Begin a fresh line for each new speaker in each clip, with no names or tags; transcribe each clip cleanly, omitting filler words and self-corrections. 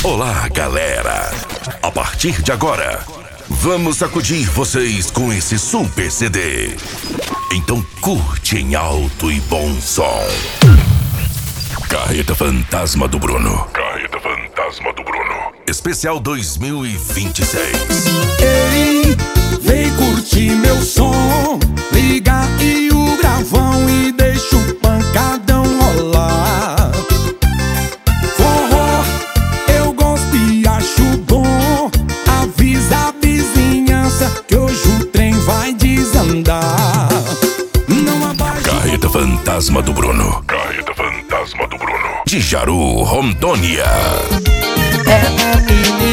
Olá, galera! A partir de agora, vamos sacudir vocês com esse super CD. Então curte em alto e bom som. Carreta Fantasma do Bruno. Carreta Fantasma do Bruno. Especial 2026.
Ei, vem curtir meu som. Liga aí o gravão e deixa o pancadão rolar. Forró, eu gosto e acho bom. Avisa a vizinhança que hoje o trem vai desandar. Não abaixa.
Carreta Fantasma do Bruno. Carreta Fantasma do Bruno. De Jaru, Rondônia.
Ela me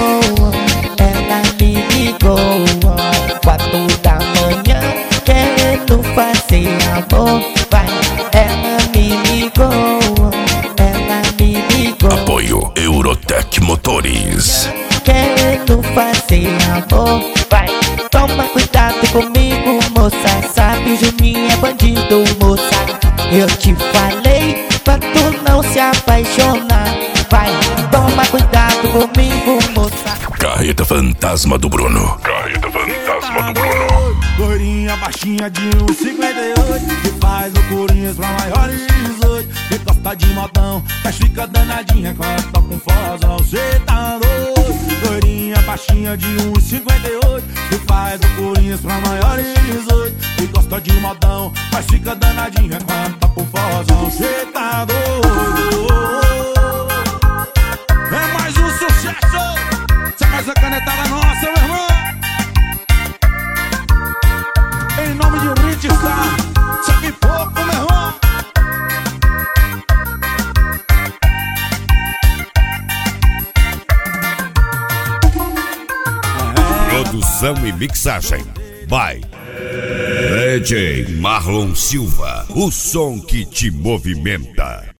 ligou 4 da manhã, querendo fazer amor. Vai, ela me ligou.
Apoio Eurotech Motores.
Querendo fazer amor. Vai, toma cuidado comigo, moça. Sabe o Juninho é bandido, moça. Eu te falei pra tu não se apaixonar. Vai, toma cuidado comigo, moça.
Carreta Fantasma do Bruno. Carreta Fantasma do Bruno.
Loirinha baixinha de 1,58, que faz loucurinhas pra maiores de 18. Que gosta de modão, mas fica danadinha quando toca com fozão. Cê tá doido. Loirinha baixinha de 1,58, que faz loucurinhas pra maiores de 18. Que gosta de modão, mas fica danadinha quando toca com fozão. Cê tá doido. É mais um sucesso. Cê faz a canetada nossa, meu irmão. Em nome de Rich Star, sabe pouco, meu irmão.
Produção e mixagem by DJ Marlon Silva, o som que te movimenta.